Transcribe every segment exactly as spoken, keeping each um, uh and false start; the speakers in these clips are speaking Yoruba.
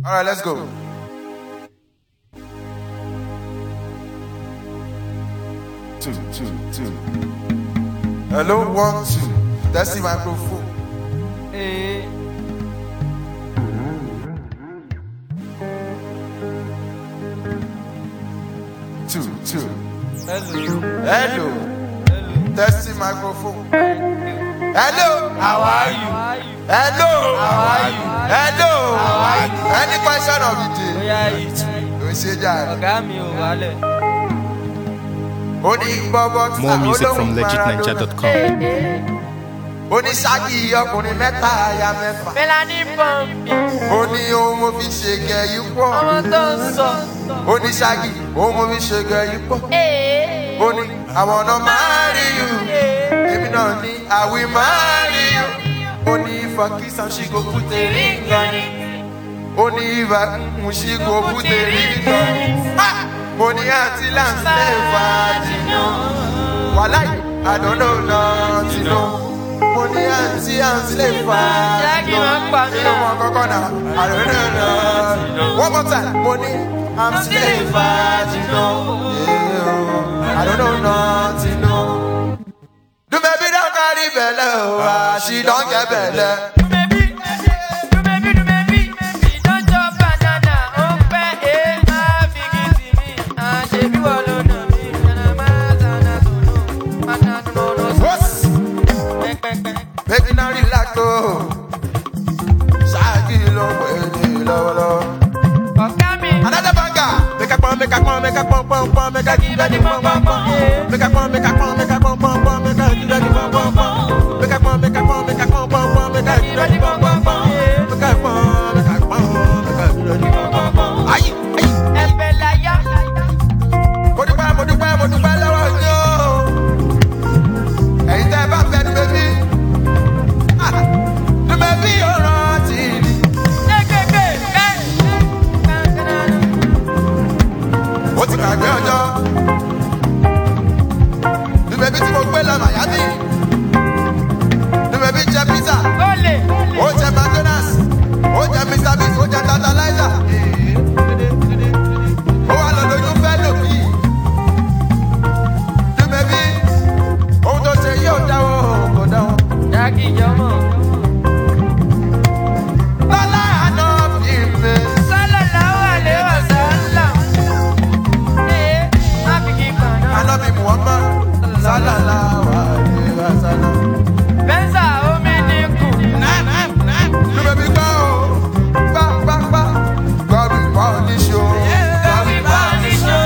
All right, let's go. Two, two, two. Hello, one, two. That's the microphone. Hey. Two, two. Hello. Hello. Hello. That's the microphone. Hello. How are you? Hello. How are you? Hello. How are you? Any question of the day? Oya it. We say that. Ọ̀gá mi ò wálẹ̀. More music from legit ninja dot com. Oníṣáàgì ọkùnrin mẹ́ta aya mẹ́fà. Melanie Pumpi. Ó ní ohun mo fi ṣe gẹ̀yìn pọ̀. Ọmọ tó ń sọ. Oníṣáàgì ohun mo fi ṣe gẹ̀yìn pọ̀. Ó ní àwọn ọ̀nà máa rí yù. Èmi náà ní àwìn máa rí yù. Ó ní ìfà kìsàn ṣì kò kú tèrí nǹkan. Ó ní ìfà ń ṣì kò kú tèrí nǹkan. Mo ní àti láǹsẹ̀ fàájìnà. Wàláì, I don't know nothing, no. Mo ní àti àǹsẹ̀ fàájìnà. Inú wọn kọ́kọ́ náà, I don't know nothing, no. One more time, mo ní àǹsẹ̀ fàájìnà. I don't know nothing, no. Do baby don't carry belle, oh, she don't get belle. Baby, now relax, oh. Shaggy, low, baby, low, low. Another banger. Make a pump, make a pump, make a pump, pump, pump, make a give it pump, pump, pump. Make a pump, make a pump, make a pump, pump, pump, make a give it pump, pump, pump. Make a pump, make a pump, make a pump, pump, pump, make a give it pump, pump, pump. Make a pump, make a pump, make a give it pump, pump, pump. Aye, aye. Embelaya. Mo dúpẹ́, mo dúpẹ́, mo dúpẹ́ lọ́wọ́ yín o. Ẹ̀yin tẹ́ bá fẹ́ nu bébí. Nu bébí ò rántí ni. Ó ti gbàgbé ọjọ́. Nu bébí tí mo gbé lọ Miami. Nu bébí jẹ pizza. Ó jẹ McDonald's. Ó jẹ Mister Beast. Ó jẹ Tantalizer. Ó wà lọ lóyún fẹ́ lòbí. Nu bébí ohun tó ṣe yóò dáwọ́ kò dáwọ́. Jákì jọmọ. Lọ́lá àná bí mi. Sallallahu alaihi wasallam. Ee, má fi kí gbọ̀nà. Ànábì Muhammad sallallahu alaihi wasallam. Bẹ́ńsà omi ní kù. Nu bébí gbọ́ o. Gbá gbá gbá. Gbọ́ mi bọ́ ní ṣo. Gbọ́ mi bọ́ ní ṣo.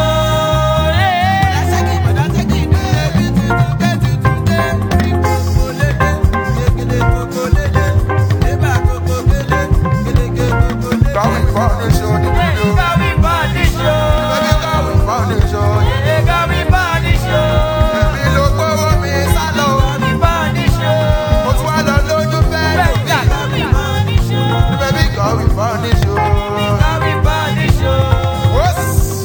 Gbọ́ mi bọ́ ní ṣo ní fídíò. Bébí gbọ́ mi bọ́ ní ṣo. Èmi ló gbówó mi sálọ. Mo tún wá lọ lójú fẹ́ lòbí. Nu bébí gbọ́ mi bọ́ ní ṣo. Wọ́s.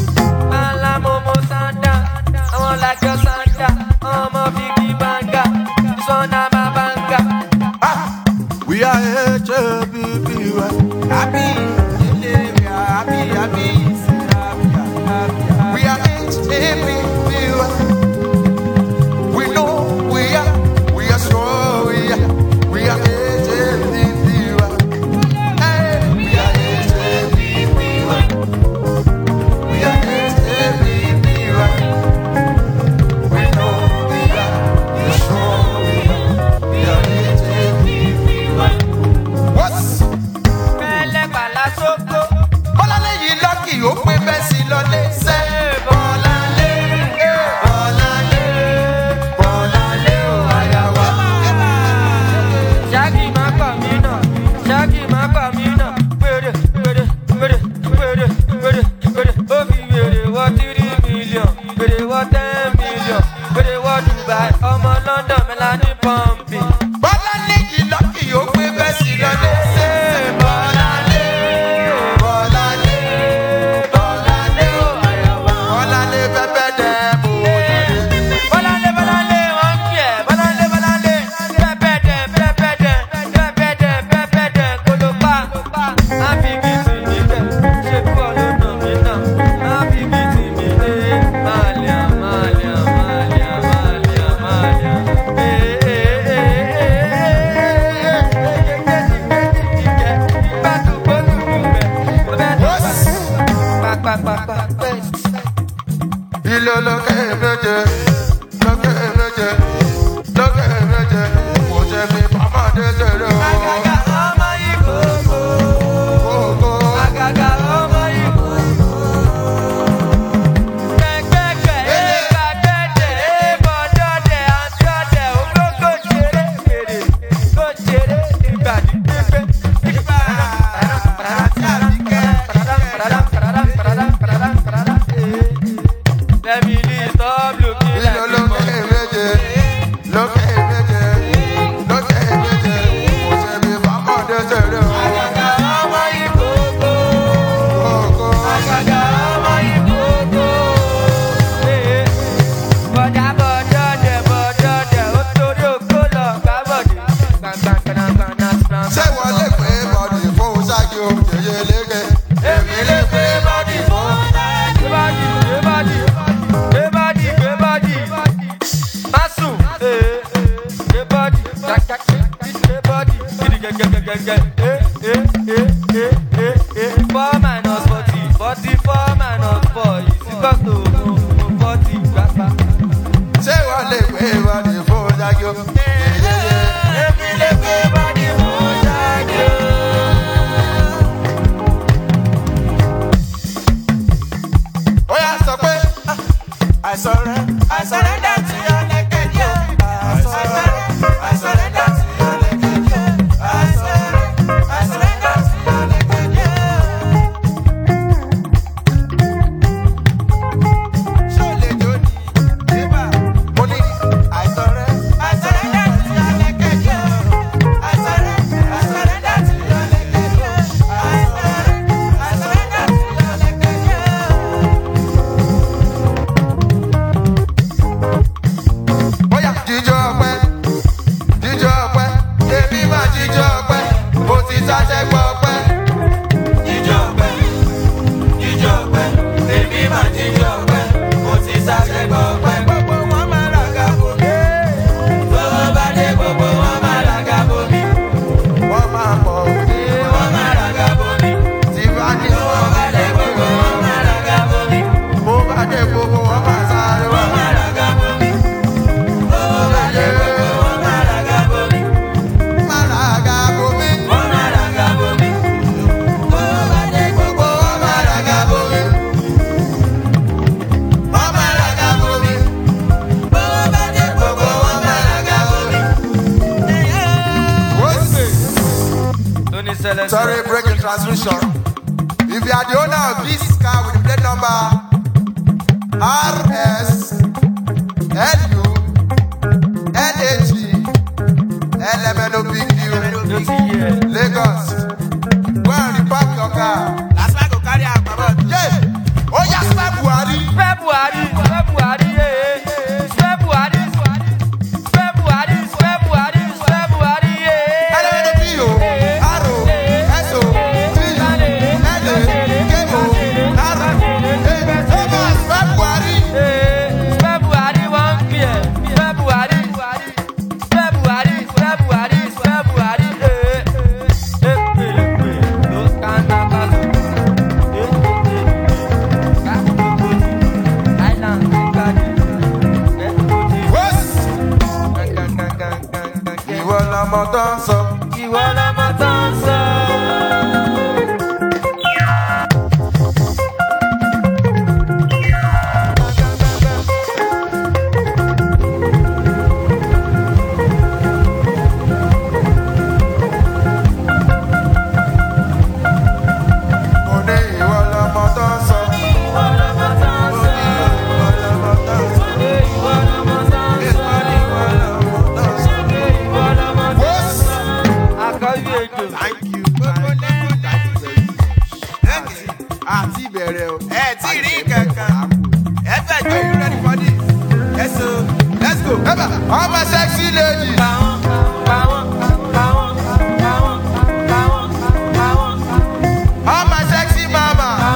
Ah, we are H A P P Y. Happy, we are happy, happy. We are H A P P Y. We know we are, we are strong, we are, we are H A P P Y. Hey, we are H A P P Y. We are H A P P Y. We know we are, we are strong, we are, we are H A P P Y. What's Bọ́láńlé yìí lọ́kì ó pé bẹ́ẹ̀ sí lọ́lé sẹ́. Bọ́láńlé, Bọ́láńlé, Bọ́láńlé ò àyà wá. Jákì má pa mí náà, Jákì má pa mí náà, péré, péré, péré, péré, péré, péré. Ó fi wèrè wọ tírí mílíọ̀n, wèrè wọ ten mílíọ̀n, wèrè wọ Dubai, ọmọ London, Melanie Pumpi. Bọ́láńlé yìí lọ́kì ó pé bẹ́ẹ̀ sí lọ́lé sẹ́. Bọ́láńlé, Bọ́láńlé, Bọ́láńlé ò àyà wá. Bọ́láńlé pẹ́pẹ́ dẹ́ bò lóde. Bọ́láńlé, Bọ́láńlé, wọ́n ń kí ẹ̀. Bọ́láńlé, Bọ́láńlé, pẹ́pẹ́dẹ̀, pẹ́pẹ́dẹ̀, pẹ́pẹ́dẹ̀, pẹ́pẹ́dẹ̀, kólópà. Má fi kí sí níbẹ̀. Sorry, breaking transmission. If you are the owner of this car with the plate number R S L U L A G L M N O P Q Lagos, go and repark your car. Last time go carry out about. Yeah. Oh yes, February. February. February. Yeah. February. February. February. February. Yeah. L M N O P O. I'm a sexy lady. I'm a sexy mama.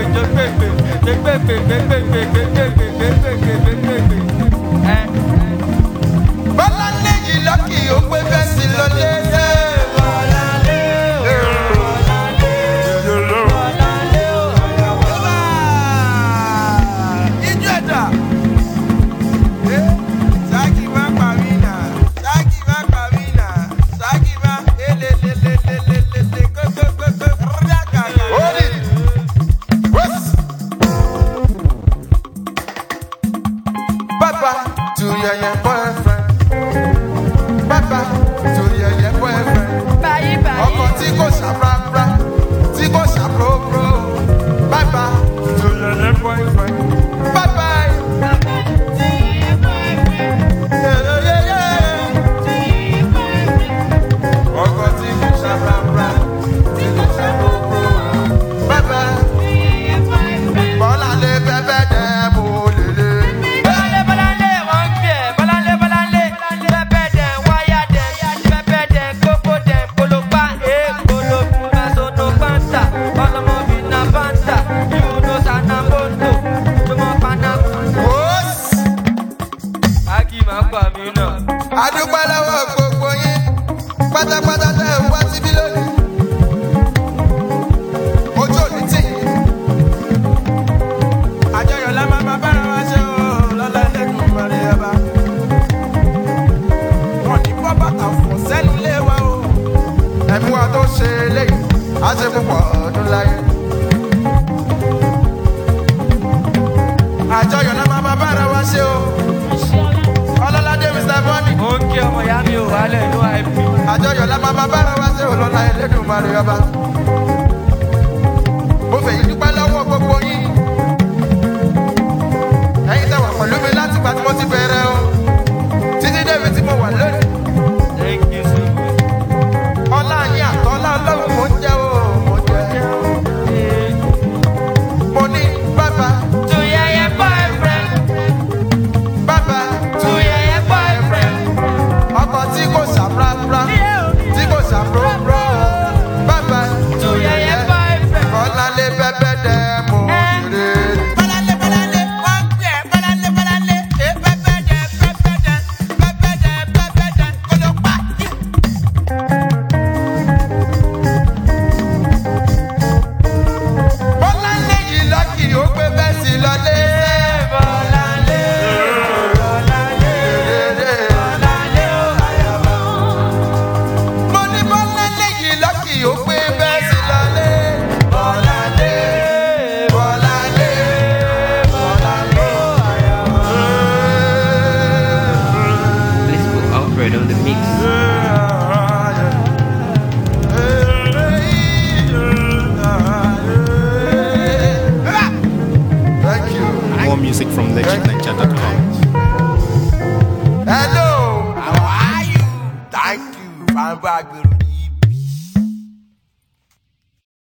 Bọ́láńlé yìí lọ́kì ó pé bẹ́ẹ̀ sí lọ́lé. Adúpẹ́ lọ́wọ́ gbogbo yín pátápátá tẹ́ ẹ wá síbí lónìí. Ojú òní tì yín. Àjọyọ̀ la máa máa bára wa ṣe o lọ́lá ẹlẹ́dùn ìmọ̀lẹ́ ọba. Wọ́n ní bọ́ bàtà fọ̀ sẹ́nu lé wa o. Ẹ̀mí wa tó ṣe eléyìí, á ṣe púpọ̀ ọdún láyé. Àjọyọ̀ la máa máa bára wa ṣe o. Ọlọ́ládé Mister Bọ́ọ̀nì. Ó ń kí ọmọ ìyá mi ò wálẹ̀ inú àìpé. Àjọyọ̀ la máa máa bára wa ṣe olọ́lá Elédùmarè ọba. Mo fèyí dúpẹ́ lọ́wọ́ gbogbo yín. Ẹ̀yin tẹ́ wà pẹ̀lú mi láti gbà tí mo ti bẹ̀rẹ̀ o. Títí débi tí mo wà lónìí. Thank you so much. Ọlá yín àtọ́lá ọlọ́run mo ń jẹ́ o, mo jẹ́. Mo ní bàbá. To yeye boyfriend. Bàbá. To yeye boyfriend. Ọkọ̀ tí kò ṣàprápra. Tí kò ṣàprópró. Bàbá. To yeye boyfriend. Ọlálé bẹ́bẹ́ dẹ́ mo kéré. Bọ́láńlé Bọ́láńlé wọ́n ń pè é Bọ́láńlé Bọ́láńlé ẹ pẹ́pẹ́ dẹ pẹ́pẹ́ dẹ pẹ́pẹ́ dẹ pẹ́pẹ́ dẹ kó ló pa. Bọ́láńlé yìí lọ́kì ó gbé bẹ́ẹ̀ sí lọ́lé.